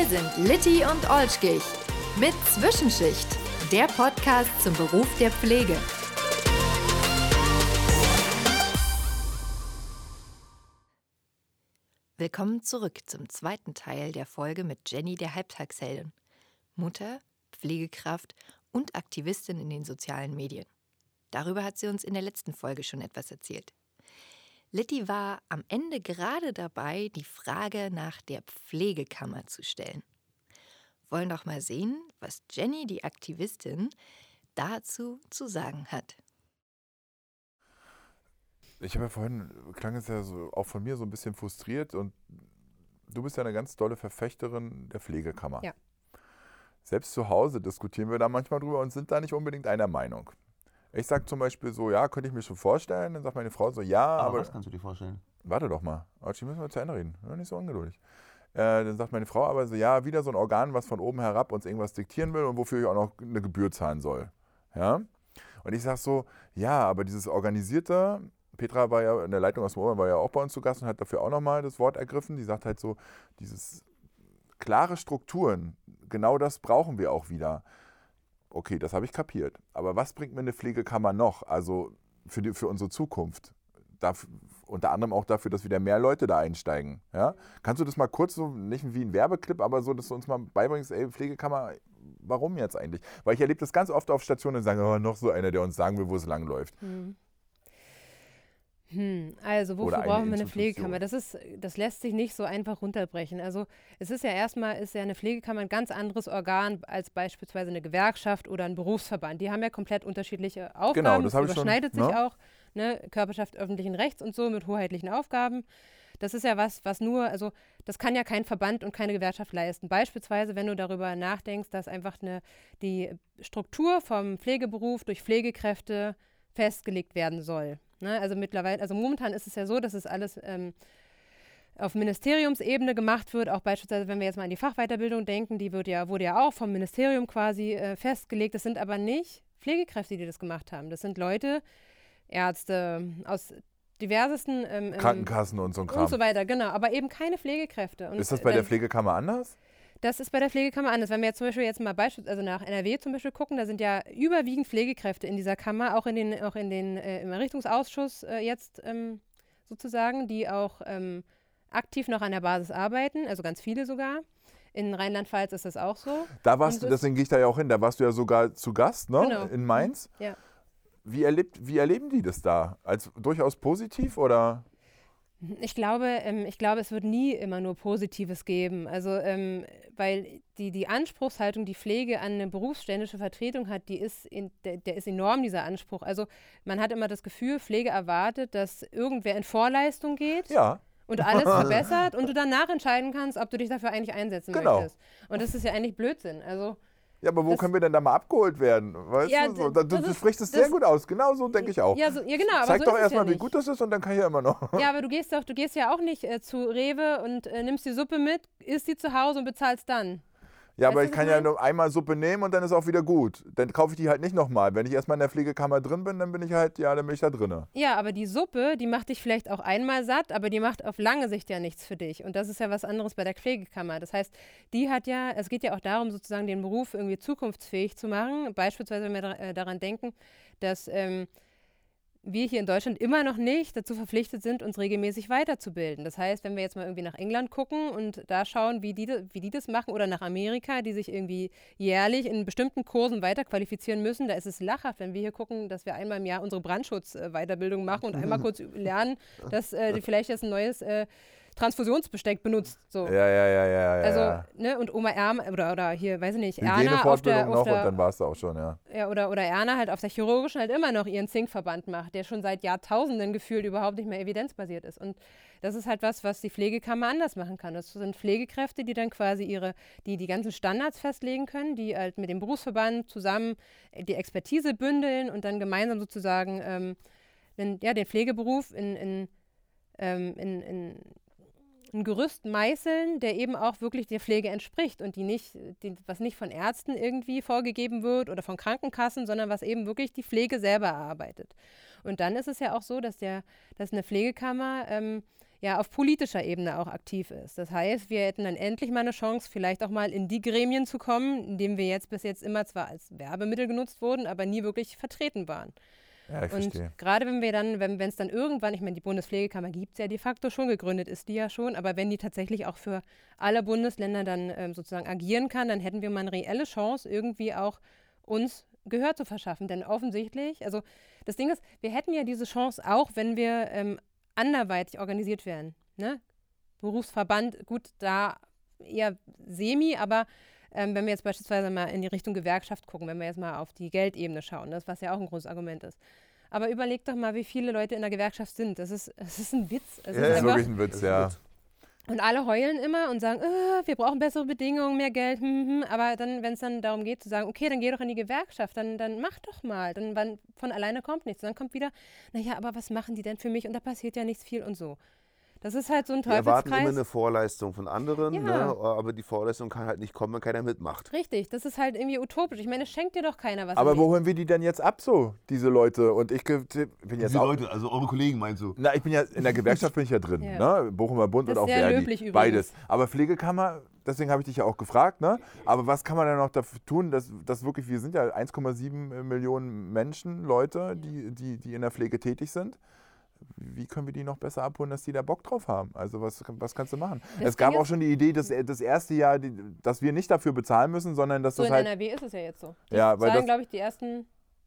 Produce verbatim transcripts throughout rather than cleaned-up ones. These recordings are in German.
sind Litti und Olschkich mit Zwischenschicht, der Podcast zum Beruf der Pflege. Willkommen zurück zum zweiten Teil der Folge mit Jenny, der Halbtagsheldin, Mutter, Pflegekraft und Aktivistin in den sozialen Medien. Darüber hat sie uns in der letzten Folge schon etwas erzählt. Litti war am Ende gerade dabei, die Frage nach der Pflegekammer zu stellen. Wollen doch mal sehen, was Jenny, die Aktivistin, dazu zu sagen hat. Ich habe ja vorhin, klang es ja so, auch von mir so ein bisschen frustriert und du bist ja eine ganz tolle Verfechterin der Pflegekammer. Ja. Selbst zu Hause diskutieren wir da manchmal drüber und sind da nicht unbedingt einer Meinung. Ich sage zum Beispiel so, ja, könnte ich mir schon vorstellen. Dann sagt meine Frau so, ja, aber... aber was kannst du dir vorstellen? Warte doch mal, Archie, müssen wir zu Ende reden. Ja, nicht so ungeduldig. Äh, dann sagt meine Frau aber so, ja, wieder so ein Organ, was von oben herab uns irgendwas diktieren will und wofür ich auch noch eine Gebühr zahlen soll. Ja? Und ich sage so, ja, aber dieses Organisierte, Petra war ja in der Leitung aus dem Ober, war ja auch bei uns zu Gast und hat dafür auch nochmal das Wort ergriffen. Die sagt halt so, dieses klare Strukturen, genau das brauchen wir auch wieder. Okay, das habe ich kapiert. Aber was bringt mir eine Pflegekammer noch? Also für, die, für unsere Zukunft. Darf, unter anderem auch dafür, dass wieder mehr Leute da einsteigen. Ja? Kannst du das mal kurz, so nicht wie ein Werbeclip, aber so, dass du uns mal beibringst, ey, Pflegekammer, warum jetzt eigentlich? Weil ich erlebe das ganz oft auf Stationen und sagen, oh, noch so einer, der uns sagen will, wo es langläuft. Hm. Hm, also wofür Oder eine brauchen wir eine Institution. Pflegekammer? Das ist, das lässt sich nicht so einfach runterbrechen. Also es ist ja erstmal, ist ja eine Pflegekammer ein ganz anderes Organ als beispielsweise eine Gewerkschaft oder ein Berufsverband. Die haben ja komplett unterschiedliche Aufgaben. Genau, das habe ich überschneidet schon, sich ne? auch, ne? Körperschaft öffentlichen Rechts und so mit hoheitlichen Aufgaben. Das ist ja was, was nur, also das kann ja kein Verband und keine Gewerkschaft leisten. Beispielsweise, wenn du darüber nachdenkst, dass einfach eine, die Struktur vom Pflegeberuf durch Pflegekräfte festgelegt werden soll. Ne, also mittlerweile, also momentan ist es ja so, dass es alles ähm, auf Ministeriumsebene gemacht wird, auch beispielsweise, wenn wir jetzt mal an die Fachweiterbildung denken, die wird ja, wurde ja auch vom Ministerium quasi äh, festgelegt. Das sind aber nicht Pflegekräfte, die das gemacht haben. Das sind Leute, Ärzte aus diversesten ähm, Krankenkassen und so ein Kram. und so weiter, genau, aber eben keine Pflegekräfte. Und ist das bei wenn, der Pflegekammer anders? Das ist bei der Pflegekammer anders. Wenn wir jetzt zum Beispiel jetzt mal beispielsweise also nach N R W zum Beispiel gucken, da sind ja überwiegend Pflegekräfte in dieser Kammer, auch in den, auch in den äh, im Errichtungsausschuss äh, jetzt ähm, sozusagen, die auch ähm, aktiv noch an der Basis arbeiten, also ganz viele sogar. In Rheinland-Pfalz ist das auch so. Da warst du, deswegen gehe ich da ja auch hin, da warst du ja sogar zu Gast, ne? Genau. In Mainz. Ja. Wie, erlebt, wie erleben die das da? Als durchaus positiv oder? Ich glaube, ähm, ich glaube, es wird nie immer nur Positives geben. Also, ähm, weil die, die Anspruchshaltung, die Pflege an eine berufsständische Vertretung hat, die ist in, der, der ist enorm, dieser Anspruch. Also, man hat immer das Gefühl, Pflege erwartet, dass irgendwer in Vorleistung geht. Ja. Und alles verbessert und du danach entscheiden kannst, ob du dich dafür eigentlich einsetzen Genau. möchtest. Und das ist ja eigentlich Blödsinn. Also, Ja, aber wo das, können wir denn da mal abgeholt werden? Weißt ja, du, so, da, du, du ist, sprichst es das, sehr gut aus. Genau so denke ich auch. Ja, so, ja genau. Aber Zeig so doch ist erstmal, ja wie gut das ist und dann kann ich ja immer noch. Ja, aber du gehst doch, du gehst ja auch nicht äh, zu Rewe und äh, nimmst die Suppe mit, isst die zu Hause und bezahlst dann. Ja, Weißt aber du, ich was kann ich ja mein? nur einmal Suppe nehmen und dann ist auch wieder gut. Dann kaufe ich die halt nicht nochmal. Wenn ich erstmal in der Pflegekammer drin bin, dann bin ich halt, ja, dann bin ich da drin. Ja, aber die Suppe, die macht dich vielleicht auch einmal satt, aber die macht auf lange Sicht ja nichts für dich. Und das ist ja was anderes bei der Pflegekammer. Das heißt, die hat ja, es geht ja auch darum, sozusagen den Beruf irgendwie zukunftsfähig zu machen. Beispielsweise, wenn wir da, äh, daran denken, dass ähm, wir hier in Deutschland immer noch nicht dazu verpflichtet sind, uns regelmäßig weiterzubilden. Das heißt, wenn wir jetzt mal irgendwie nach England gucken und da schauen, wie die, wie die das machen, oder nach Amerika, die sich irgendwie jährlich in bestimmten Kursen weiterqualifizieren müssen, da ist es lachhaft, wenn wir hier gucken, dass wir einmal im Jahr unsere Brandschutz-Weiterbildung machen und einmal kurz lernen, dass äh, vielleicht jetzt ein neues äh, Transfusionsbesteck benutzt. So. Ja, ja, ja, ja. Also, ja. ne, und Oma Erna, oder, oder hier, weiß ich nicht, Erna auf Hygienefortbildung der, auf noch der und dann war es auch schon, ja. Ja, oder, oder Erna halt auf der chirurgischen halt immer noch ihren Zinkverband macht, der schon seit Jahrtausenden gefühlt überhaupt nicht mehr evidenzbasiert ist. Und das ist halt was, was die Pflegekammer anders machen kann. Das sind Pflegekräfte, die dann quasi ihre, die die ganzen Standards festlegen können, die halt mit dem Berufsverband zusammen die Expertise bündeln und dann gemeinsam sozusagen ähm, den, ja, den Pflegeberuf in, in, ähm, in, in ein Gerüst meißeln, der eben auch wirklich der Pflege entspricht und die nicht, die, was nicht von Ärzten irgendwie vorgegeben wird oder von Krankenkassen, sondern was eben wirklich die Pflege selber erarbeitet. Und dann ist es ja auch so, dass, der, dass eine Pflegekammer ähm, ja auf politischer Ebene auch aktiv ist. Das heißt, wir hätten dann endlich mal eine Chance, vielleicht auch mal in die Gremien zu kommen, in denen wir jetzt bis jetzt immer zwar als Werbemittel genutzt wurden, aber nie wirklich vertreten waren. Ja, ich Und verstehe. gerade wenn wir dann, wenn es dann irgendwann, ich meine, die Bundespflegekammer gibt es ja de facto schon, gegründet ist die ja schon, aber wenn die tatsächlich auch für alle Bundesländer dann ähm, sozusagen agieren kann, dann hätten wir mal eine reelle Chance, irgendwie auch uns Gehör zu verschaffen. Denn offensichtlich, also das Ding ist, wir hätten ja diese Chance auch, wenn wir ähm, anderweitig organisiert werden. Ne? Berufsverband, gut, da eher semi, aber ähm, wenn wir jetzt beispielsweise mal in die Richtung Gewerkschaft gucken, wenn wir jetzt mal auf die Geldebene schauen, das was ja auch ein großes Argument ist. Aber überleg doch mal, wie viele Leute in der Gewerkschaft sind. Das ist, das ist ein Witz. Es Ja, ist ist einfach, wirklich ein Witz, ja. und alle heulen immer und sagen, äh, wir brauchen bessere Bedingungen, mehr Geld. Hm, hm. Aber dann, wenn es dann darum geht zu sagen, okay, dann geh doch in die Gewerkschaft, dann, dann mach doch mal. Dann wann, von alleine kommt nichts. Und dann kommt wieder, naja, aber was machen die denn für mich? Und da passiert ja nichts viel und so. Das ist halt so ein Wir erwarten Teufelskreis. immer eine Vorleistung von anderen, Ja. ne? Aber die Vorleistung kann halt nicht kommen, wenn keiner mitmacht. Richtig, das ist halt irgendwie utopisch. Ich meine, es schenkt dir doch keiner was. Aber im wo Leben. holen wir die denn jetzt ab, so, diese Leute? Und ich ge- bin jetzt Die auch. Leute, also eure Kollegen meinst du? Na, ich bin ja in der Gewerkschaft bin ich ja drin, Ja. ne? Bochumer Bund Das und auch ist sehr Verdi, löblich übrigens. beides. Aber Pflegekammer, deswegen habe ich dich ja auch gefragt, ne? Aber was kann man denn noch dafür tun, dass, dass wirklich, wir sind ja eins Komma sieben Millionen Menschen, Leute, die, die, die in der Pflege tätig sind. Wie können wir die noch besser abholen, dass die da Bock drauf haben? Also was, was kannst du machen? Das es gab Ding auch ist- schon die Idee, dass das erste Jahr, die, dass wir nicht dafür bezahlen müssen, sondern dass So das in halt... N R W ist es ja jetzt so. Die Ja, weil zahlen, das- glaube ich, die ersten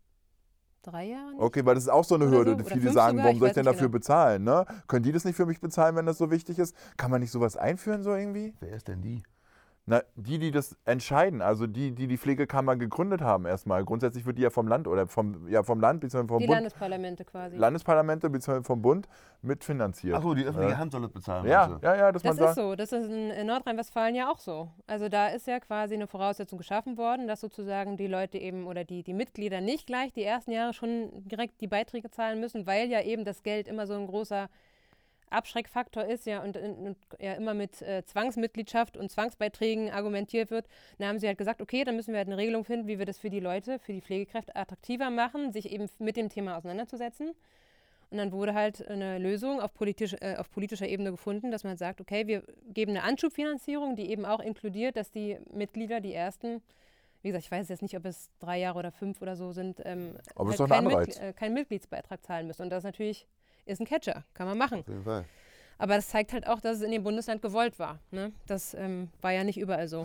drei Jahre nicht. Okay, weil das ist auch so eine Oder Hürde. so, oder Viele fünf sagen, sogar, warum ich soll ich weiß denn nicht dafür genau. bezahlen? Ne? Können die das nicht für mich bezahlen, wenn das so wichtig ist? Kann man nicht sowas einführen so irgendwie? Wer ist denn die? Na, die, die das entscheiden, also die, die die Pflegekammer gegründet haben erstmal. Grundsätzlich wird die ja vom Land oder vom, ja, vom Land bzw. vom Die Bund, Landesparlamente quasi. Landesparlamente bzw. vom Bund mitfinanziert. Achso, die öffentliche Ja. Hand soll das bezahlen. Ja, meinst du? ja, ja, dass Das man ist sagt, so. Das ist in, in Nordrhein-Westfalen ja auch so. Also da ist ja quasi eine Voraussetzung geschaffen worden, dass sozusagen die Leute eben oder die, die Mitglieder nicht gleich die ersten Jahre schon direkt die Beiträge zahlen müssen, weil ja eben das Geld immer so ein großer Abschreckfaktor ist ja und, und, und ja immer mit äh, Zwangsmitgliedschaft und Zwangsbeiträgen argumentiert wird. Dann haben sie halt gesagt, okay, dann müssen wir halt eine Regelung finden, wie wir das für die Leute, für die Pflegekräfte attraktiver machen, sich eben mit dem Thema auseinanderzusetzen. Und dann wurde halt eine Lösung auf, politisch, äh, auf politischer Ebene gefunden, dass man sagt, okay, wir geben eine Anschubfinanzierung, die eben auch inkludiert, dass die Mitglieder, die ersten, wie gesagt, ich weiß jetzt nicht, ob es drei Jahre oder fünf oder so sind, ähm, Aber es ist halt doch ein keinen, Anreiz. Mitgl- äh, keinen Mitgliedsbeitrag zahlen müssen. Und das natürlich ist ein Catcher, kann man machen. Auf jeden Fall. Aber das zeigt halt auch, dass es in dem Bundesland gewollt war. Ne? Das ähm, war ja nicht überall so.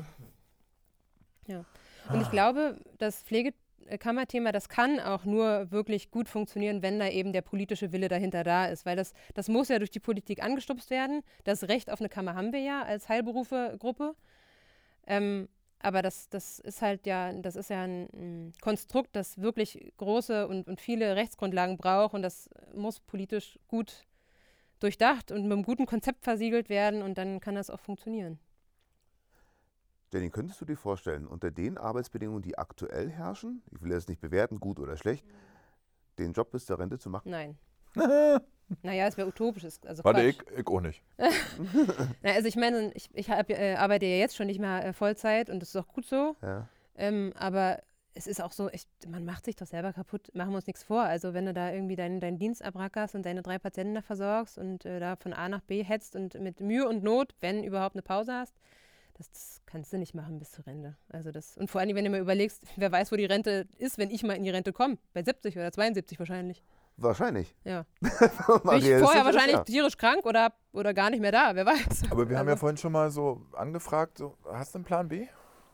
Ja. Und ich glaube, das Pflegekammerthema, das kann auch nur wirklich gut funktionieren, wenn da eben der politische Wille dahinter da ist. Weil das, das muss ja durch die Politik angestupst werden. Das Recht auf eine Kammer haben wir ja als Heilberufe-Gruppe. Ähm, aber das, das ist halt ja, das ist ja ein, ein Konstrukt, das wirklich große und, und viele Rechtsgrundlagen braucht und das muss politisch gut durchdacht und mit einem guten Konzept versiegelt werden und dann kann das auch funktionieren. Jenny, könntest du dir vorstellen, unter den Arbeitsbedingungen, die aktuell herrschen, ich will das nicht bewerten, gut oder schlecht, den Job bis zur Rente zu machen? Nein. Naja, es wäre utopisch. ist- Also warte, Quatsch. ich, ich auch nicht. Na, also ich meine, ich, ich hab, äh, arbeite ja jetzt schon nicht mehr äh, Vollzeit und das ist auch gut so. Ja. Ähm, aber es ist auch so, ich, man macht sich doch selber kaputt, machen wir uns nichts vor. Also wenn du da irgendwie deinen, deinen Dienst abrackerst und deine drei Patienten da versorgst und äh, da von A nach B hetzt und mit Mühe und Not, wenn überhaupt eine Pause hast, das, das kannst du nicht machen bis zur Rente. Also das, und vor allem, wenn du mal überlegst, wer weiß, wo die Rente ist, wenn ich mal in die Rente komme. Bei siebzig oder zweiundsiebzig wahrscheinlich. Wahrscheinlich. Ja. Mal Bin ich realistisch vorher ist, wahrscheinlich ja. tierisch krank oder, oder gar nicht mehr da, wer weiß. Aber wir haben ja Also- vorhin schon mal so angefragt, so, hast du einen Plan B?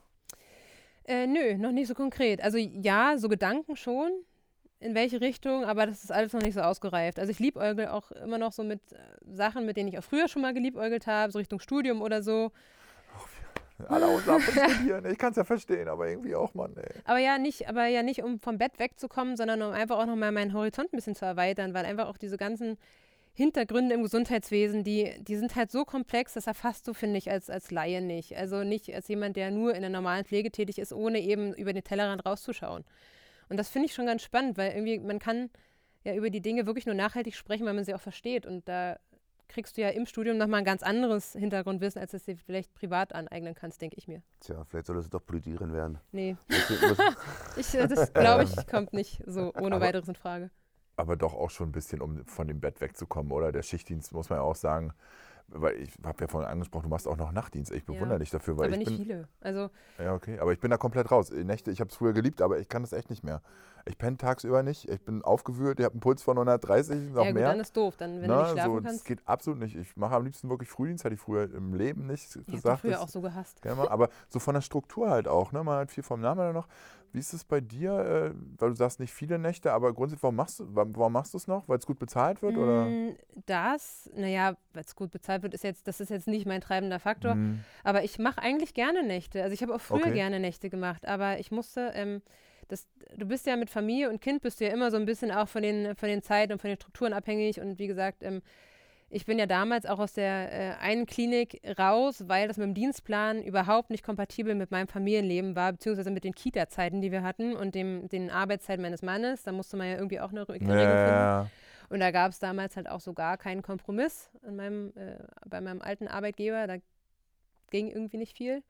Äh, nö, noch nicht so konkret. Also ja, so Gedanken schon, in welche Richtung, aber das ist alles noch nicht so ausgereift. Also ich liebäugel auch immer noch so mit äh, Sachen, mit denen ich auch früher schon mal geliebäugelt habe, so Richtung Studium oder so. Alle Ausnahmen studieren, ich kann es ja verstehen, aber irgendwie auch, Mann, ey. Aber ja nicht, aber ja nicht, um vom Bett wegzukommen, sondern um einfach auch nochmal meinen Horizont ein bisschen zu erweitern, weil einfach auch diese ganzen Hintergründe im Gesundheitswesen, die, die sind halt so komplex, das erfasst du, finde ich, als, als Laie nicht. Also nicht als jemand, der nur in der normalen Pflege tätig ist, ohne eben über den Tellerrand rauszuschauen. Und das finde ich schon ganz spannend, weil irgendwie man kann ja über die Dinge wirklich nur nachhaltig sprechen, weil man sie auch versteht. Und da kriegst du ja im Studium nochmal ein ganz anderes Hintergrundwissen, als es dir vielleicht privat aneignen kannst, denke ich mir. Tja, vielleicht soll es doch Politikerin werden. Nee, Muss- muss- ich, äh, das glaube ich, kommt nicht so ohne Aber- weiteres in Frage. aber doch auch schon ein bisschen, um von dem Bett wegzukommen, oder? Der Schichtdienst, muss man ja auch sagen, weil ich habe ja vorhin angesprochen, du machst auch noch Nachtdienst. Ich bewundere Ja. dich dafür, weil Aber ich nicht bin, viele. Also ja, okay, aber ich bin da komplett raus. Nächte, ich habe es früher geliebt, aber ich kann das echt nicht mehr. Ich penne tagsüber nicht, ich bin aufgewühlt, ich habe einen Puls von hundertdreißig, noch ja gut, mehr. dann ist doof. Dann, wenn Na, du nicht schlafen so, das kannst. geht absolut nicht. Ich mache am liebsten wirklich Frühdienst, hatte ich früher im Leben nicht Ich habe gesagt. früher das- auch so gehasst. Gerne mal, aber so von der Struktur halt auch, ne? Man hat viel vom Namen her noch. Wie ist es bei dir? Äh, weil du sagst nicht viele Nächte, aber grundsätzlich, warum machst du warum machst du es noch? Weil es gut bezahlt wird? Oder? Mm, Das, naja, weil es gut bezahlt wird, ist jetzt, das ist jetzt nicht mein treibender Faktor. Hm. Aber ich mache eigentlich gerne Nächte. Also ich habe auch früher Okay. gerne Nächte gemacht, aber ich musste, ähm, das, du bist ja mit Familie und Kind, bist du ja immer so ein bisschen auch von den, von den Zeiten und von den Strukturen abhängig. Und wie gesagt, ähm, ich bin ja damals auch aus der äh, einen Klinik raus, weil das mit dem Dienstplan überhaupt nicht kompatibel mit meinem Familienleben war, beziehungsweise mit den Kita-Zeiten, die wir hatten und dem, den Arbeitszeiten meines Mannes. Da musste man ja irgendwie auch eine Re- Regelung finden. Ja, Und da gab es damals halt auch so gar keinen Kompromiss in meinem, äh, bei meinem alten Arbeitgeber. Da ging irgendwie nicht viel.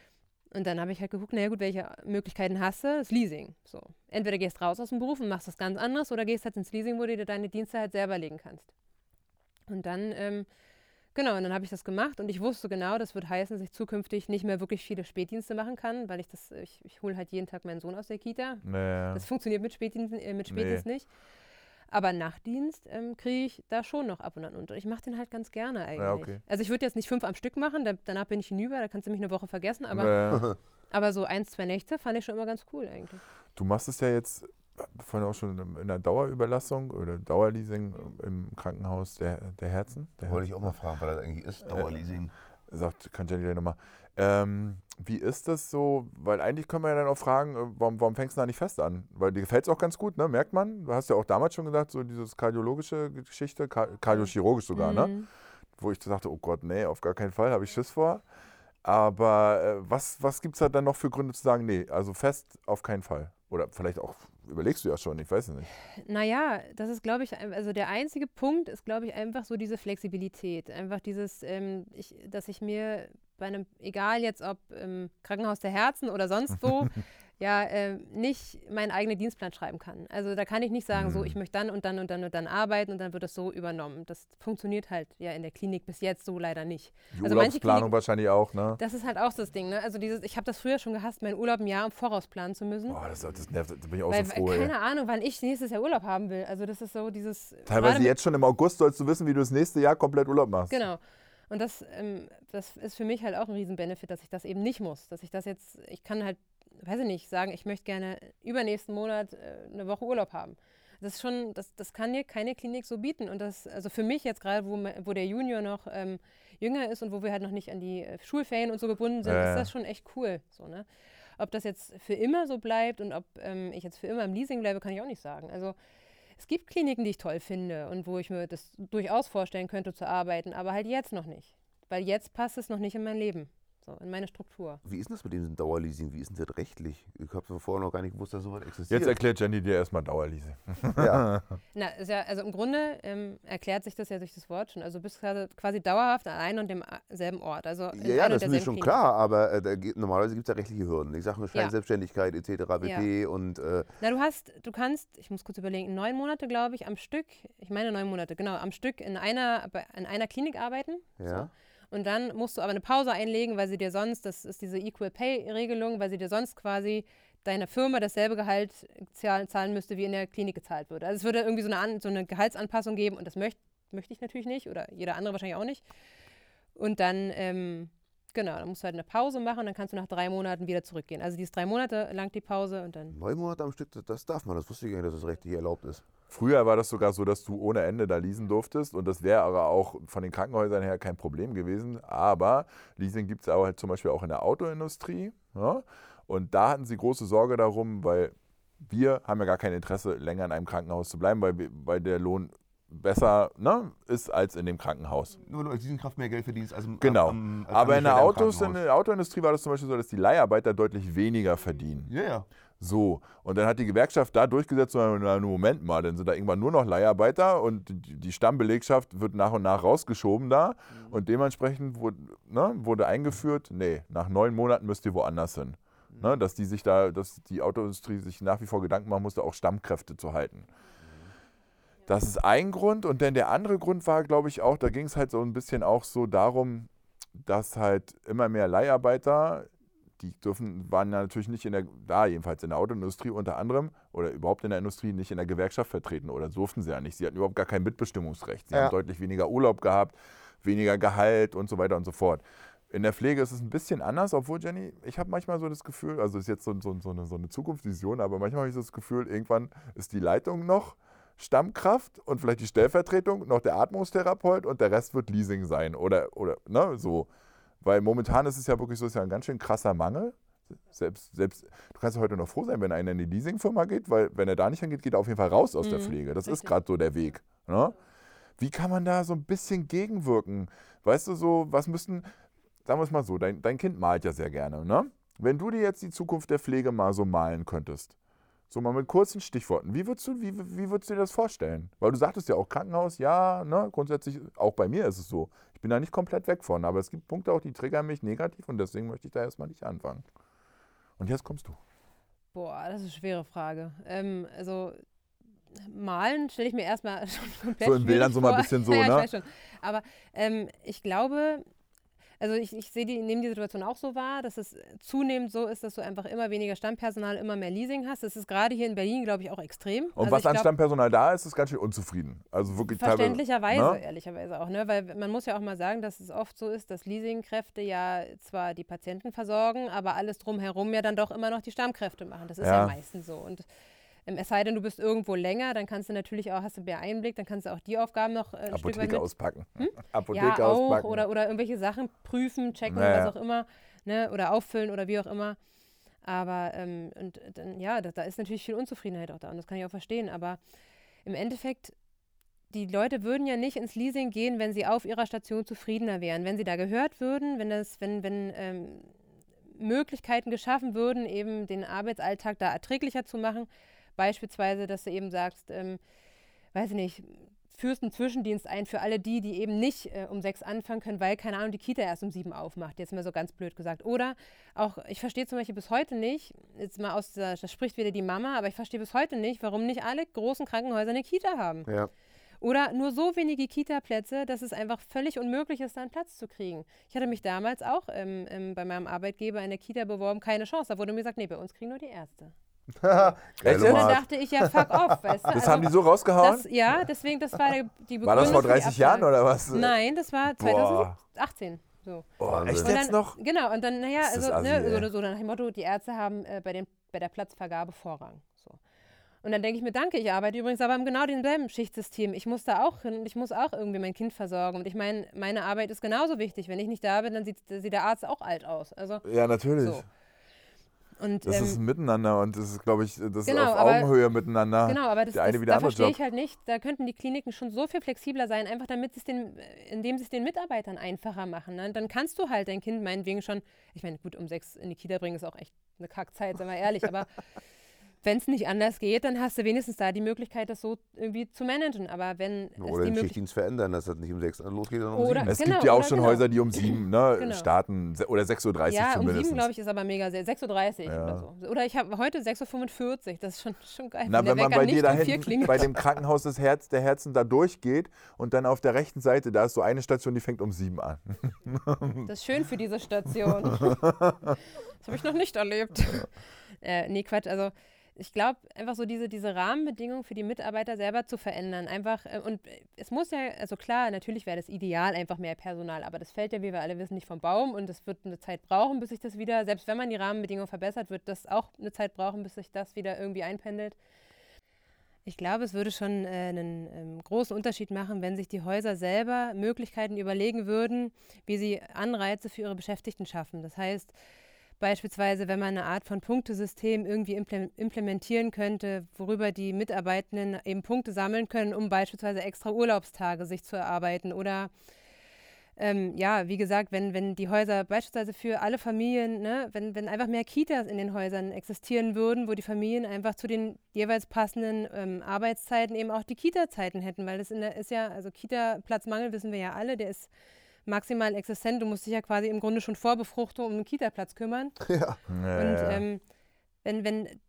Und dann habe ich halt geguckt, naja gut, welche Möglichkeiten hast du? Das Leasing. So. Entweder gehst raus aus dem Beruf und machst was ganz anderes oder gehst halt ins Leasing, wo du dir deine Dienste halt selber legen kannst. Und dann, ähm, genau, und dann habe ich das gemacht und ich wusste genau, das wird heißen, dass ich zukünftig nicht mehr wirklich viele Spätdienste machen kann, weil ich das, ich, ich hole halt jeden Tag meinen Sohn aus der Kita. nee. Das funktioniert mit Spätdienst, äh, mit Nee. Spätdienst nicht. Aber Nachtdienst ähm, kriege ich da schon noch ab und an unter. Ich mache den halt ganz gerne eigentlich. Ja, okay. Also ich würde jetzt nicht fünf am Stück machen, da, danach bin ich hinüber, da kannst du mich eine Woche vergessen. Aber, Nee. aber so eins, zwei Nächte fand ich schon immer ganz cool eigentlich. Du machst es ja jetzt vorhin auch schon in der Dauerüberlassung oder Dauerleasing im Krankenhaus der, der Herzen. Der Wollte ich auch mal fragen, weil das eigentlich ist, Dauerleasing. Sagt, kann Jenny gleich nochmal. Ähm, wie ist das so? Weil eigentlich können wir ja dann auch fragen, äh, warum, warum fängst du da nicht fest an? Weil dir gefällt es auch ganz gut, ne? Merkt man. Du hast ja auch damals schon gesagt, so dieses kardiologische Geschichte, ka kardiochirurgisch sogar, ne? Mhm. Wo ich dachte, oh Gott, nee, auf gar keinen Fall, habe ich Schiss vor. Aber äh, was, was gibt es da dann noch für Gründe zu sagen, nee, also fest auf keinen Fall? Oder vielleicht auch, überlegst du ja schon, ich weiß es nicht. Naja, das ist, glaube ich, ein- also der einzige Punkt ist, glaube ich, einfach so diese Flexibilität. Einfach dieses, ähm, ich, dass ich mir bei einem, egal jetzt ob im Krankenhaus der Herzen oder sonst wo, ja, ähm, nicht meinen eigenen Dienstplan schreiben kann. Also da kann ich nicht sagen, so, Mhm. ich möchte dann und dann und dann und dann arbeiten und dann wird das so übernommen. Das funktioniert halt ja in der Klinik bis jetzt so leider nicht. Die Also manche Urlaubsplanung Kliniken- wahrscheinlich auch, ne? Das ist halt auch so das Ding, ne? Also dieses, ich habe das früher schon gehasst, meinen Urlaub ein Jahr im Voraus planen zu müssen. Boah, das, das nervt, da bin ich auch Weil, so froh, ey. keine Ahnung, wann ich nächstes Jahr Urlaub haben will. Also das ist so dieses... Teilweise gerade mit- jetzt schon im August sollst du wissen, wie du das nächste Jahr komplett Urlaub machst. Genau. Und das, ähm, das ist für mich halt auch ein Riesen-Benefit, dass ich das eben nicht muss. Dass ich das jetzt, ich kann halt, weiß ich nicht, sagen, ich möchte gerne übernächsten Monat äh, eine Woche Urlaub haben. Das ist schon, das, das kann dir keine Klinik so bieten. Und das, also für mich jetzt gerade, wo, me- wo der Junior noch ähm, jünger ist und wo wir halt noch nicht an die äh, Schulferien und so gebunden sind, Ja, ist ja. das schon echt cool. So, ne? Ob das jetzt für immer so bleibt und ob ähm, ich jetzt für immer im Leasing bleibe, kann ich auch nicht sagen. Also es gibt Kliniken, die ich toll finde und wo ich mir das durchaus vorstellen könnte zu arbeiten, aber halt jetzt noch nicht. Weil jetzt passt es noch nicht in mein Leben, so in meine Struktur. Wie ist denn das mit dem Dauerleasing? Wie ist denn das rechtlich? Ich habe vorher noch gar nicht gewusst, dass sowas existiert. Jetzt erklärt Jenny dir erstmal Dauerleasing. ja. Na, ist ja, also im Grunde ähm, erklärt sich das ja durch das Wort schon. Also du bist quasi, quasi dauerhaft an einem und demselben Ort. Also in Ja, ja, einer das und ist mir derselben schon Klinik. klar, aber äh, da geht, normalerweise gibt es ja rechtliche Hürden. Ich sage nur Ja. Scheinselbstständigkeit et cetera pp. Und äh, Na, du hast, du kannst, ich muss kurz überlegen, neun Monate, glaube ich, am Stück, ich meine neun Monate, genau, am Stück in einer, bei- in einer Klinik arbeiten. ja. So. Und dann musst du aber eine Pause einlegen, weil sie dir sonst, das ist diese Equal Pay-Regelung, weil sie dir sonst quasi deiner Firma dasselbe Gehalt zahlen, zahlen müsste, wie in der Klinik gezahlt würde. Also es würde irgendwie so eine, An so eine Gehaltsanpassung geben und das möchte möchte ich natürlich nicht oder jeder andere wahrscheinlich auch nicht. Und dann, ähm, genau, dann musst du halt eine Pause machen und dann kannst du nach drei Monaten wieder zurückgehen. Also die ist drei Monate lang die Pause und dann... Neun Monate am Stück, das, das darf man. Das wusste ich gar nicht, dass das rechtlich erlaubt ist. Früher war das sogar so, dass du ohne Ende da leasen durftest und das wäre aber auch von den Krankenhäusern her kein Problem gewesen. Aber Leasing gibt es aber halt zum Beispiel auch in der Autoindustrie. Ja? Und da hatten sie große Sorge darum, weil wir haben ja gar kein Interesse, länger in einem Krankenhaus zu bleiben, weil, wir- weil der Lohn besser, ne, ist als in dem Krankenhaus. Nur als diesen Kraft mehr Geld verdienst als im Genau. am- als Aber in der, Angestellter im Autos, in Krankenhaus. der Autoindustrie war das zum Beispiel so, dass die Leiharbeiter deutlich weniger verdienen. Ja, ja. So, und dann hat die Gewerkschaft da durchgesetzt, so, na, Moment mal, dann sind da irgendwann nur noch Leiharbeiter und die, die Stammbelegschaft wird nach und nach rausgeschoben da und dementsprechend wurde, ne, wurde eingeführt, nee, nach neun Monaten müsst ihr woanders hin. Ne, dass die sich da, dass die Autoindustrie sich nach wie vor Gedanken machen musste, auch Stammkräfte zu halten. Das ist ein Grund. Und dann der andere Grund war, glaube ich, auch, da ging es halt so ein bisschen auch so darum, dass halt immer mehr Leiharbeiter, die dürfen, waren ja natürlich nicht in der, da jedenfalls in der Autoindustrie unter anderem oder überhaupt in der Industrie nicht in der Gewerkschaft vertreten oder durften sie ja nicht. Sie hatten überhaupt gar kein Mitbestimmungsrecht. Sie Ja. haben deutlich weniger Urlaub gehabt, weniger Gehalt und so weiter und so fort. In der Pflege ist es ein bisschen anders, obwohl, Jenny, ich habe manchmal so das Gefühl, also das ist jetzt so, so, so, eine, so eine Zukunftsvision, aber manchmal habe ich so das Gefühl, irgendwann ist die Leitung noch Stammkraft und vielleicht die Stellvertretung, noch der Atmungstherapeut und der Rest wird Leasing sein oder, oder ne, so. Weil momentan ist es ja wirklich so, es ist ja ein ganz schön krasser Mangel. Selbst, selbst, du kannst ja heute noch froh sein, wenn einer in die Leasingfirma geht, weil wenn er da nicht hingeht, geht er auf jeden Fall raus aus mhm. der Pflege. Das Richtig. Ist gerade so der Weg. Ne? Wie kann man da so ein bisschen gegenwirken? Weißt du, so, was müssten, sagen wir es mal so, dein, dein Kind malt ja sehr gerne. Ne? Wenn du dir jetzt die Zukunft der Pflege mal so malen könntest, so mal mit kurzen Stichworten, wie würdest du, wie, wie würdest du dir das vorstellen? Weil du sagtest ja auch Krankenhaus, ja, ne, grundsätzlich, auch bei mir ist es so. Ich bin da nicht komplett weg von, aber es gibt Punkte auch, die triggern mich negativ und deswegen möchte ich da erstmal nicht anfangen. Und jetzt kommst du. Boah, das ist eine schwere Frage. Ähm, also malen stelle ich mir erstmal schon komplett so in Bildern so mal ein bisschen so, ja, ne? Ich weiß schon. Aber ähm, ich glaube, also ich, ich sehe die, nehme die Situation auch so wahr, dass es zunehmend so ist, dass du einfach immer weniger Stammpersonal, immer mehr Leasing hast. Das ist gerade hier in Berlin, glaube ich, auch extrem. Und also was an glaub, Stammpersonal da ist, ist ganz schön unzufrieden. Also wirklich verständlicherweise, teilweise, ne? ehrlicherweise auch, ne? Weil man muss ja auch mal sagen, dass es oft so ist, dass Leasingkräfte ja zwar die Patienten versorgen, aber alles drumherum ja dann doch immer noch die Stammkräfte machen. Das ist ja, ja meistens so. Und es sei denn, du bist irgendwo länger, dann kannst du natürlich auch, hast du mehr Einblick, dann kannst du auch die Aufgaben noch äh, ein Apotheke Stück weit mit. auspacken. Hm? Apotheke ja, auch, auspacken. Oder, oder irgendwelche Sachen prüfen, checken, naja. was auch immer, ne? Oder auffüllen oder wie auch immer. Aber ähm, und dann, ja, da, da ist natürlich viel Unzufriedenheit auch da und das kann ich auch verstehen. Aber im Endeffekt, die Leute würden ja nicht ins Leasing gehen, wenn sie auf ihrer Station zufriedener wären. Wenn sie da gehört würden, wenn das, wenn, wenn ähm, Möglichkeiten geschaffen würden, eben den Arbeitsalltag da erträglicher zu machen. Beispielsweise, dass du eben sagst, ähm, weiß ich nicht, führst einen Zwischendienst ein für alle die, die eben nicht äh, um sechs anfangen können, weil, keine Ahnung, die Kita erst um sieben aufmacht, jetzt mal so ganz blöd gesagt. Oder auch, ich verstehe zum Beispiel bis heute nicht, jetzt mal aus der, das spricht wieder die Mama, aber ich verstehe bis heute nicht, warum nicht alle großen Krankenhäuser eine Kita haben. Ja. Oder nur so wenige Kita-Plätze, dass es einfach völlig unmöglich ist, da einen Platz zu kriegen. Ich hatte mich damals auch ähm, ähm, bei meinem Arbeitgeber in der Kita beworben, keine Chance. Da wurde mir gesagt, nee, bei uns kriegen nur die Ärzte. Echt? Und dann dachte ich, ja, fuck off, weißt du? Das also, haben die so rausgehauen? Das, ja, deswegen, das war die Begründung. War das vor dreißig Jahren oder was? Nein, das war zwanzig achtzehn. So. Oh, echt dann, jetzt noch? Genau, und dann, naja, also, assi, ne, so, so nach dem Motto, die Ärzte haben äh, bei, den, bei der Platzvergabe Vorrang. So. Und dann denke ich mir, danke, ich arbeite übrigens aber im genau demselben Schichtsystem. Ich muss da auch hin und ich muss auch irgendwie mein Kind versorgen. Und ich meine, meine Arbeit ist genauso wichtig. Wenn ich nicht da bin, dann sieht, sieht der Arzt auch alt aus. Also, ja, natürlich. So. Und, das ähm, ist ein Miteinander und das ist, glaube ich, das genau, ist auf aber, Augenhöhe miteinander. Genau, aber das, der eine das, wie der da andere verstehe Job. ich halt nicht, da könnten die Kliniken schon so viel flexibler sein, einfach damit sie es den, indem sie es den Mitarbeitern einfacher machen. Ne? Dann kannst du halt dein Kind meinetwegen schon, ich meine, gut, um sechs in die Kita bringen ist auch echt eine Kackzeit, sagen wir ehrlich, aber wenn es nicht anders geht, dann hast du wenigstens da die Möglichkeit, das so irgendwie zu managen. Aber wenn oder den Schichtdienst verändern, dass das nicht um sechs losgeht, sondern um oder, sieben. Es genau, gibt ja auch oder, schon genau. Häuser, die um sieben ne, genau. starten oder sechs Uhr dreißig ja, zumindest. um sieben, glaube ich, ist aber mega sehr. sechs Uhr dreißig ja. oder so. Oder ich habe heute sechs Uhr fünfundvierzig, das ist schon, schon geil. Na, wenn, wenn man bei dir da hinten bei dem klingelt. Krankenhaus des Herz, der Herzen da durchgeht und dann auf der rechten Seite, da ist so eine Station, die fängt um sieben an. Das ist schön für diese Station. Das habe ich noch nicht erlebt. äh, nee, Quatsch, also ich glaube, einfach so diese, diese Rahmenbedingungen für die Mitarbeiter selber zu verändern. Einfach, äh, und es muss ja, also klar, natürlich wäre das ideal, einfach mehr Personal, aber das fällt ja, wie wir alle wissen, nicht vom Baum und es wird eine Zeit brauchen, bis sich das wieder, selbst wenn man die Rahmenbedingungen verbessert, wird das auch eine Zeit brauchen, bis sich das wieder irgendwie einpendelt. Ich glaube, es würde schon äh, einen ähm, großen Unterschied machen, wenn sich die Häuser selber Möglichkeiten überlegen würden, wie sie Anreize für ihre Beschäftigten schaffen. Das heißt, beispielsweise, wenn man eine Art von Punktesystem irgendwie implementieren könnte, worüber die Mitarbeitenden eben Punkte sammeln können, um beispielsweise extra Urlaubstage sich zu erarbeiten. Oder ähm, ja, wie gesagt, wenn, wenn die Häuser beispielsweise für alle Familien, ne, wenn, wenn einfach mehr Kitas in den Häusern existieren würden, wo die Familien einfach zu den jeweils passenden ähm, Arbeitszeiten eben auch die Kita-Zeiten hätten, weil das in der, ist ja, also Kita-Platzmangel wissen wir ja alle, der ist maximal existent. Du musst dich ja quasi im Grunde schon vor Befruchtung um einen Kita-Platz kümmern. Ja. Und ähm, wenn, wenn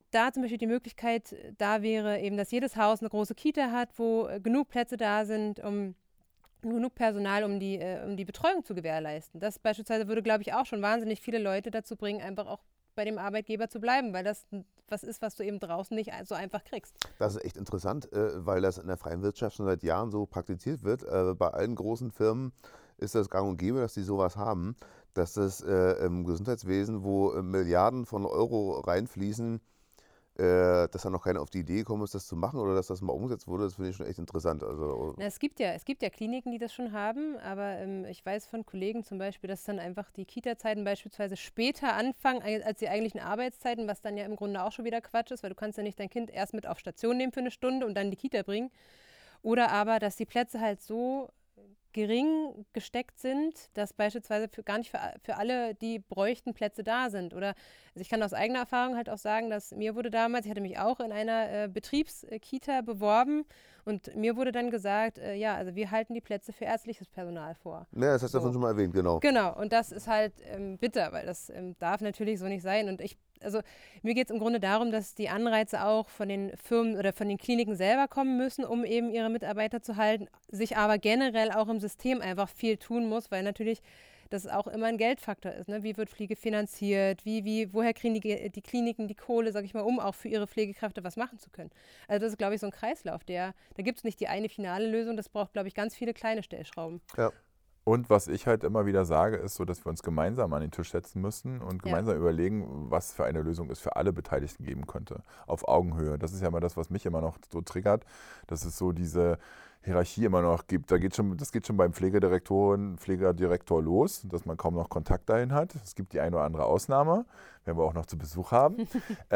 da zum Beispiel die Möglichkeit da wäre, eben, dass jedes Haus eine große Kita hat, wo äh, genug Plätze da sind, um genug Personal, um die, äh, um die Betreuung zu gewährleisten. Das beispielsweise würde, glaube ich, auch schon wahnsinnig viele Leute dazu bringen, einfach auch bei dem Arbeitgeber zu bleiben, weil das was ist, was du eben draußen nicht so einfach kriegst. Das ist echt interessant, äh, weil das in der freien Wirtschaft schon seit Jahren so praktiziert wird. Äh, bei allen großen Firmen ist das gang und gäbe, dass die sowas haben, dass das äh, im Gesundheitswesen, wo äh, Milliarden von Euro reinfließen, äh, dass da noch keiner auf die Idee gekommen ist, das zu machen oder dass das mal umgesetzt wurde, das finde ich schon echt interessant. Also, Na, es gibt ja, es gibt ja Kliniken, die das schon haben, aber ähm, ich weiß von Kollegen zum Beispiel, dass dann einfach die Kita-Zeiten beispielsweise später anfangen als die eigentlichen Arbeitszeiten, was dann ja im Grunde auch schon wieder Quatsch ist, weil du kannst ja nicht dein Kind erst mit auf Station nehmen für eine Stunde und dann in die Kita bringen. Oder aber, dass die Plätze halt so gering gesteckt sind, dass beispielsweise für, gar nicht für, für alle, die bräuchten, Plätze da sind. Oder also ich kann aus eigener Erfahrung halt auch sagen, dass mir wurde damals, ich hatte mich auch in einer äh, Betriebskita beworben und mir wurde dann gesagt, äh, ja, also wir halten die Plätze für ärztliches Personal vor. Ja, das hast du So. davon schon mal erwähnt, genau. Genau, und das ist halt ähm, bitter, weil das ähm, darf natürlich so nicht sein. Und ich, also mir geht es im Grunde darum, dass die Anreize auch von den Firmen oder von den Kliniken selber kommen müssen, um eben ihre Mitarbeiter zu halten, sich aber generell auch im System einfach viel tun muss, weil natürlich das auch immer ein Geldfaktor ist. Ne? Wie wird Pflege finanziert? Wie, wie, woher kriegen die, die Kliniken die Kohle, sag ich mal, um auch für ihre Pflegekräfte was machen zu können? Also das ist, glaube ich, so ein Kreislauf. Der, da gibt es nicht die eine finale Lösung, das braucht, glaube ich, ganz viele kleine Stellschrauben. Ja. Und was ich halt immer wieder sage, ist so, dass wir uns gemeinsam an den Tisch setzen müssen und gemeinsam ja. überlegen, was für eine Lösung es für alle Beteiligten geben könnte. Auf Augenhöhe. Das ist ja immer das, was mich immer noch so triggert, dass es so diese Hierarchie immer noch gibt. Da geht schon, das geht schon beim Pflegedirektoren, Pflegedirektor los, dass man kaum noch Kontakt dahin hat. Es gibt die eine oder andere Ausnahme, werden wir auch noch zu Besuch haben. äh,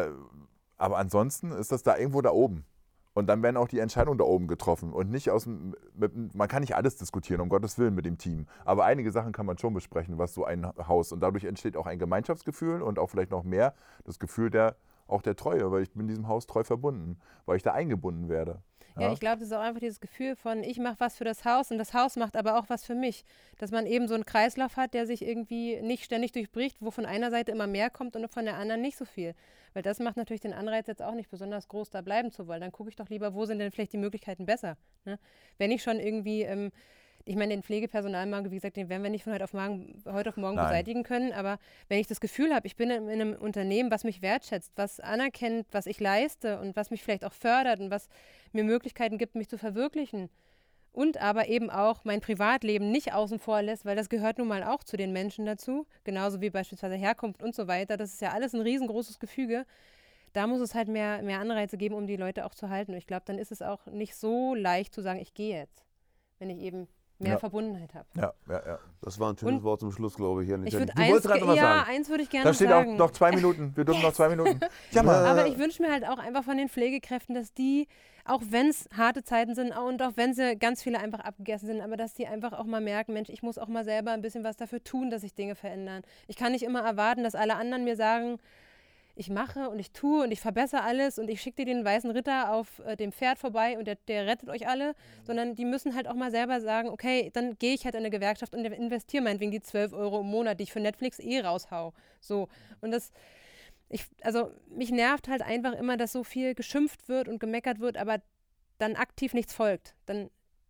aber ansonsten ist das da irgendwo da oben. Und dann werden auch die Entscheidungen da oben getroffen und nicht aus dem, mit, man kann nicht alles diskutieren, um Gottes Willen mit dem Team. Aber einige Sachen kann man schon besprechen, was so ein Haus, und dadurch entsteht auch ein Gemeinschaftsgefühl und auch vielleicht noch mehr das Gefühl der, auch der Treue, weil ich bin diesem Haus treu verbunden, weil ich da eingebunden werde. Ja, ja ich glaube, das ist auch einfach dieses Gefühl von, ich mache was für das Haus und das Haus macht aber auch was für mich. Dass man eben so einen Kreislauf hat, der sich irgendwie nicht ständig durchbricht, wo von einer Seite immer mehr kommt und von der anderen nicht so viel. Weil das macht natürlich den Anreiz jetzt auch nicht besonders groß, da bleiben zu wollen. Dann gucke ich doch lieber, wo sind denn vielleicht die Möglichkeiten besser. Ne? Wenn ich schon irgendwie, ähm, ich meine, den Pflegepersonalmangel, wie gesagt, den werden wir nicht von heute auf morgen, heute auf morgen beseitigen können, aber wenn ich das Gefühl habe, ich bin in einem Unternehmen, was mich wertschätzt, was anerkennt, was ich leiste und was mich vielleicht auch fördert und was mir Möglichkeiten gibt, mich zu verwirklichen und aber eben auch mein Privatleben nicht außen vor lässt, weil das gehört nun mal auch zu den Menschen dazu, genauso wie beispielsweise Herkunft und so weiter. Das ist ja alles ein riesengroßes Gefüge. Da muss es halt mehr, mehr Anreize geben, um die Leute auch zu halten. Und ich glaube, dann ist es auch nicht so leicht zu sagen, ich gehe jetzt, wenn ich eben mehr ja. Verbundenheit habe. Ja, ja, ja. Das war ein schönes Und Wort zum Schluss, glaube ich. Hier ich du eins, wolltest gerade noch was ja, sagen. eins würde ich gerne Da steht sagen. auch noch zwei Minuten. Wir dürfen yes. noch zwei Minuten. Ja, Mann. Aber ich wünsche mir halt auch einfach von den Pflegekräften, dass die, auch wenn es harte Zeiten sind und auch wenn sie ganz viele einfach abgegessen sind, aber dass die einfach auch mal merken, Mensch, ich muss auch mal selber ein bisschen was dafür tun, dass sich Dinge verändern. Ich kann nicht immer erwarten, dass alle anderen mir sagen, ich mache und ich tue und ich verbessere alles und ich schicke dir den weißen Ritter auf äh, dem Pferd vorbei und der, der rettet euch alle, mhm. sondern die müssen halt auch mal selber sagen, okay, dann gehe ich halt in eine Gewerkschaft und investiere meinetwegen die zwölf Euro im Monat, die ich für Netflix eh raushau. So. Und das, ich, also mich nervt halt einfach immer, dass so viel geschimpft wird und gemeckert wird, aber dann aktiv nichts folgt. Dann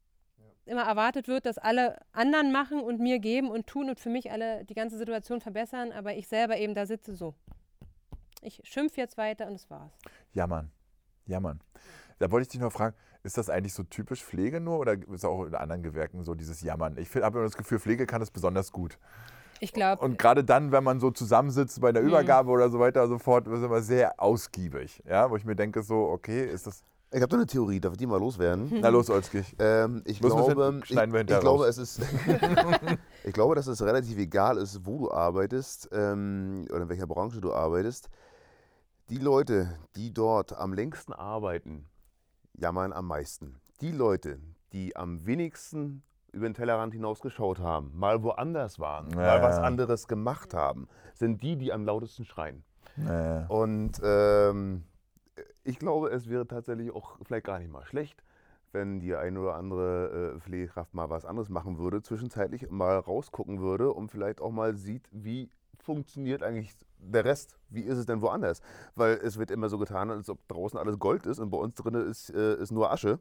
immer erwartet wird, dass alle anderen machen und mir geben und tun und für mich alle die ganze Situation verbessern, aber ich selber eben da sitze so. Ich schimpfe jetzt weiter und das war's. Jammern. Jammern. Da wollte ich dich noch fragen, ist das eigentlich so typisch Pflege nur oder ist es auch in anderen Gewerken so dieses Jammern? Ich habe immer das Gefühl, Pflege kann das besonders gut. Ich glaube. Und gerade dann, wenn man so zusammensitzt bei der Übergabe mhm. oder so weiter und so fort, ist es immer sehr ausgiebig. Ja? Wo ich mir denke so, okay, ist das... Ich habe da eine Theorie, darf ich die mal loswerden? Na los, Olskich. Ähm, ich, glaube, ich, ich, glaube, es ist ich glaube, dass es relativ egal ist, wo du arbeitest ähm, oder in welcher Branche du arbeitest. Die Leute, die dort am längsten arbeiten, jammern am meisten. Die Leute, die am wenigsten über den Tellerrand hinaus geschaut haben, mal woanders waren, ja, mal was anderes gemacht haben, sind die, die am lautesten schreien. Ja. Und ähm, ich glaube, es wäre tatsächlich auch vielleicht gar nicht mal schlecht, wenn die eine oder andere äh, Pflegekraft mal was anderes machen würde, zwischenzeitlich mal rausgucken würde und vielleicht auch mal sieht, wie funktioniert eigentlich der Rest? Wie ist es denn woanders? Weil es wird immer so getan, als ob draußen alles Gold ist und bei uns drinnen ist, äh, ist nur Asche.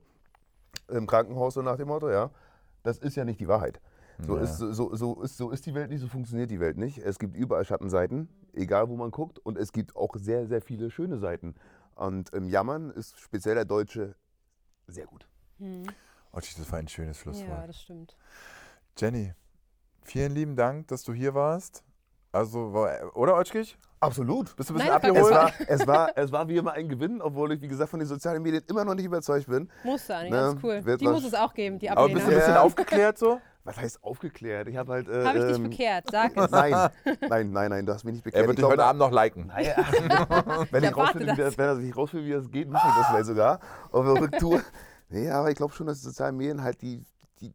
Im Krankenhaus so nach dem Motto, ja. Das ist ja nicht die Wahrheit. So, ja. ist, so, so, ist, so ist die Welt nicht, so funktioniert die Welt nicht. Es gibt überall Schattenseiten, egal wo man guckt. Und es gibt auch sehr, sehr viele schöne Seiten. Und im Jammern ist speziell der Deutsche sehr gut. Hm. Otschi, das war ein schönes Schlusswort. Ja, das stimmt. Jenny, vielen lieben Dank, dass du hier warst. Also, war, oder Otschkich? Absolut. Bist du ein bisschen Nein, abgeholt? Es war, es, war, es war wie immer ein Gewinn, obwohl ich, wie gesagt, von den sozialen Medien immer noch nicht überzeugt bin. Muss sein, Ne, ganz cool. wird Die was- muss es auch geben, die Aber bist du ein Ablehner. bisschen Ja. aufgeklärt so? Was heißt aufgeklärt? Ich habe halt. Äh, Habe ich dich ähm, bekehrt, sag es. Nein, nein, nein, nein, du hast mich nicht bekehrt. Er wird Ich dich glaub, heute Abend noch liken. Naja, wenn, Ja, ich rausfinde, warte wie das, wenn ich rausfinde, wie das geht, mache ich das vielleicht sogar. Auf der Rücktour. Nee, aber ich glaube schon, dass die sozialen Medien halt die, die,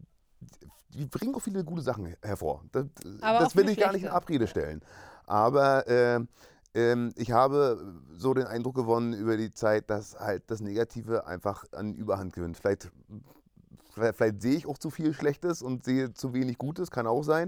die bringen auch viele gute Sachen hervor. Das, Aber das auch will viele ich gar nicht in schlechte. Abrede stellen. Aber äh, ähm, ich habe so den Eindruck gewonnen über die Zeit, dass halt das Negative einfach an Überhand gewinnt. Vielleicht, vielleicht, vielleicht sehe ich auch zu viel Schlechtes und sehe zu wenig Gutes, kann auch sein.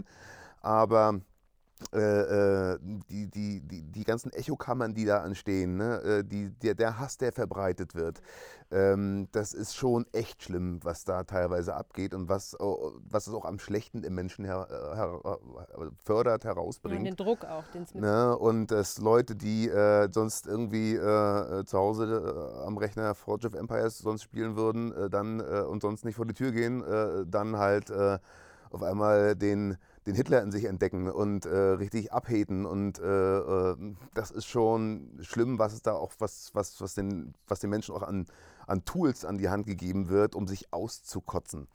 Aber äh, äh, die, die, die, die ganzen Echokammern, die da anstehen, ne? äh, die, der, der Hass, der verbreitet wird, ähm, das ist schon echt schlimm, was da teilweise abgeht und was, oh, was es auch am Schlechten im Menschen her, her, fördert, Ja, herausbringt. den Druck auch, den es mit. Ne? Und dass Leute, die äh, sonst irgendwie äh, zu Hause äh, am Rechner Forge of Empires sonst spielen würden, äh, dann äh, und sonst nicht vor die Tür gehen, äh, dann halt äh, auf einmal den, den Hitler in sich entdecken und äh, richtig abhaten. Und äh, äh, das ist schon schlimm, was es da auch, was, was, was, den, was den Menschen auch an, an Tools an die Hand gegeben wird, um sich auszukotzen.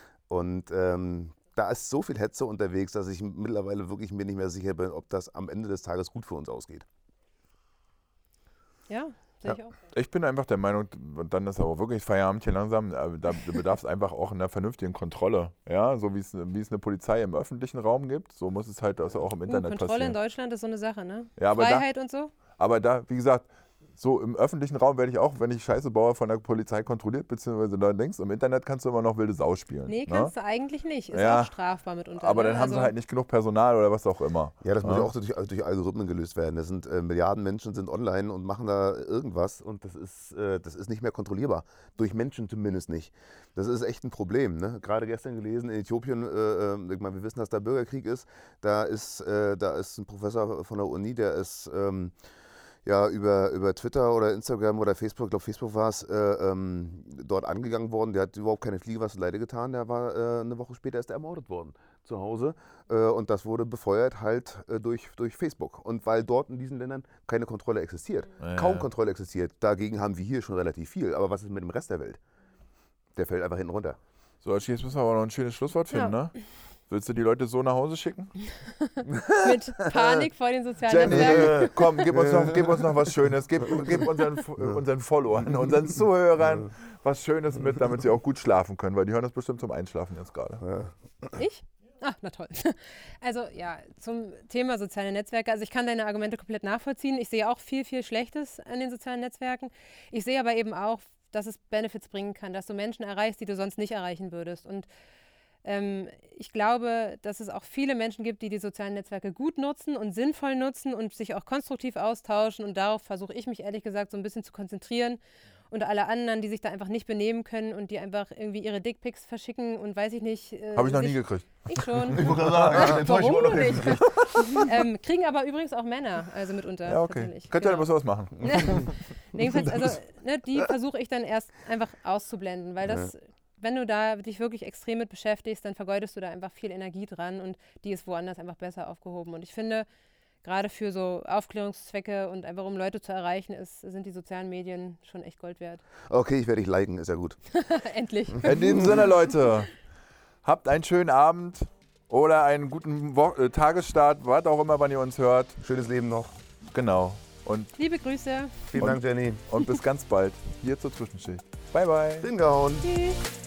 Und ähm, da ist so viel Hetze unterwegs, dass ich mittlerweile wirklich mir nicht mehr sicher bin, ob das am Ende des Tages gut für uns ausgeht. Ja, sehe ich auch. Ich bin einfach der Meinung, und dann ist aber wirklich Feierabend hier langsam, äh, da bedarf es einfach auch einer vernünftigen Kontrolle. Ja, so wie es, wie es eine Polizei im öffentlichen Raum gibt, so muss es halt also auch im Uh, Internet Kontrolle passieren. in Deutschland ist so eine Sache, ne? Ja, aber da- Freiheit und so? Aber da, wie gesagt, so im öffentlichen Raum werde ich auch, wenn ich Scheiße baue, von der Polizei kontrolliert, beziehungsweise da links. Im Internet kannst du immer noch wilde Sau spielen. Nee, ne? kannst du eigentlich nicht. Ist Ja. auch strafbar mitunter. Aber ne? dann haben sie Also- halt nicht genug Personal oder was auch immer. Ja, das muss Ja. ja auch durch, durch Algorithmen gelöst werden. Das sind äh, Milliarden Menschen sind online und machen da irgendwas und das ist, äh, das ist nicht mehr kontrollierbar. Durch Menschen zumindest nicht. Das ist echt ein Problem. Ne? Gerade gestern gelesen, in Äthiopien, äh, äh, ich meine, wir wissen, dass da Bürgerkrieg ist. Da ist, äh, da ist ein Professor von der Uni, der ist ähm, ja, über, über Twitter oder Instagram oder Facebook, ich glaube Facebook war es, äh, ähm, dort angegangen worden. Der hat überhaupt keine Fliege was Leide getan. Der war äh, eine Woche später ist er ermordet worden zu Hause. Äh, und das wurde befeuert halt äh, durch, durch Facebook. Und weil dort in diesen Ländern keine Kontrolle existiert, Ja. kaum Kontrolle existiert, dagegen haben wir hier schon relativ viel. Aber was ist mit dem Rest der Welt? Der fällt einfach hinten runter. So, jetzt müssen wir aber noch ein schönes Schlusswort finden, Ja. ne? Willst du die Leute so nach Hause schicken? Mit Panik vor den sozialen Jenny, Netzwerken. äh, komm, gib uns, noch, gib uns noch was Schönes. Gib, gib unseren, unseren Followern, unseren Zuhörern was Schönes mit, damit sie auch gut schlafen können, weil die hören das bestimmt zum Einschlafen jetzt gerade. Ich? Ah, na toll. Also ja, zum Thema soziale Netzwerke. Also ich kann deine Argumente komplett nachvollziehen. Ich sehe auch viel, viel Schlechtes an den sozialen Netzwerken. Ich sehe aber eben auch, dass es Benefits bringen kann, dass du Menschen erreichst, die du sonst nicht erreichen würdest. Und ähm, ich glaube, dass es auch viele Menschen gibt, die die sozialen Netzwerke gut nutzen und sinnvoll nutzen und sich auch konstruktiv austauschen. Und darauf versuche ich mich ehrlich gesagt so ein bisschen zu konzentrieren. Und alle anderen, die sich da einfach nicht benehmen können und die einfach irgendwie ihre Dickpics verschicken und weiß ich nicht. Äh, Habe ich noch sich- nie gekriegt. Ich schon. Ich wollte gerade sagen, Warum du nicht? ähm, kriegen aber übrigens auch Männer, also mitunter. Ja, okay. tatsächlich. Könnt ihr Genau. was sowas machen? Jedenfalls, also ne, die versuche ich dann erst einfach auszublenden, weil das, wenn du da dich wirklich extrem mit beschäftigst, dann vergeudest du da einfach viel Energie dran und die ist woanders einfach besser aufgehoben. Und ich finde, gerade für so Aufklärungszwecke und einfach um Leute zu erreichen, ist, sind die sozialen Medien schon echt Gold wert. Okay, ich werde dich liken, ist ja gut. Endlich. In diesem Sinne, Leute, habt einen schönen Abend oder einen guten Wo äh, Tagesstart, was auch immer, wann ihr uns hört. Schönes Leben noch. Genau. Und, Liebe Grüße. Vielen Und- Dank, Jenny. und bis ganz bald hier zur Zwischenschicht. Bye, bye. Hingehauen. Tschüss.